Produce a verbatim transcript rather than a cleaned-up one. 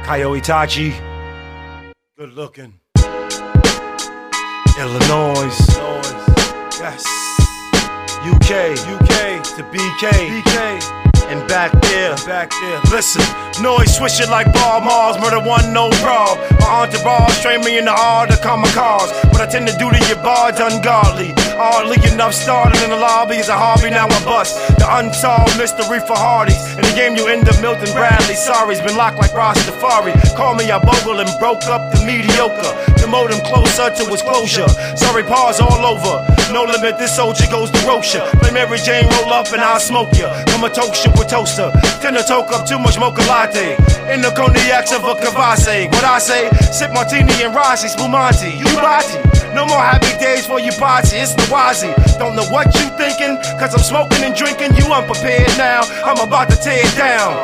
Kayo Itachi, good looking. Illinois, yes. U K, U K to B K, B K. And back there, back there. Listen, noise swishing like ball Mars, murder one, no prob. My entourage train me in the heart of common cause. What I tend to do to your bar's ungodly. Oddly enough, starting in the lobby is a hobby, now I bust. The unsolved mystery for Hardys. In the game you end up Milton Bradley. Sorry's been locked like Rastafari. Call me a bogle and broke up the mediocre. Demote him closer to his closure. Sorry, pause all over. No limit, this soldier goes to Rocha. Play Mary Jane, roll up and I'll smoke ya. Come a toast you with toaster. Tend to toke up too much mocha latte. In the cognacs of a Cavase. What I say, sip martini and Rossi, Spumante. You bati. No more happy days for you party, it's the Wazi. Don't know what you thinking, cause I'm smoking and drinking. You unprepared now, I'm about to tear it down.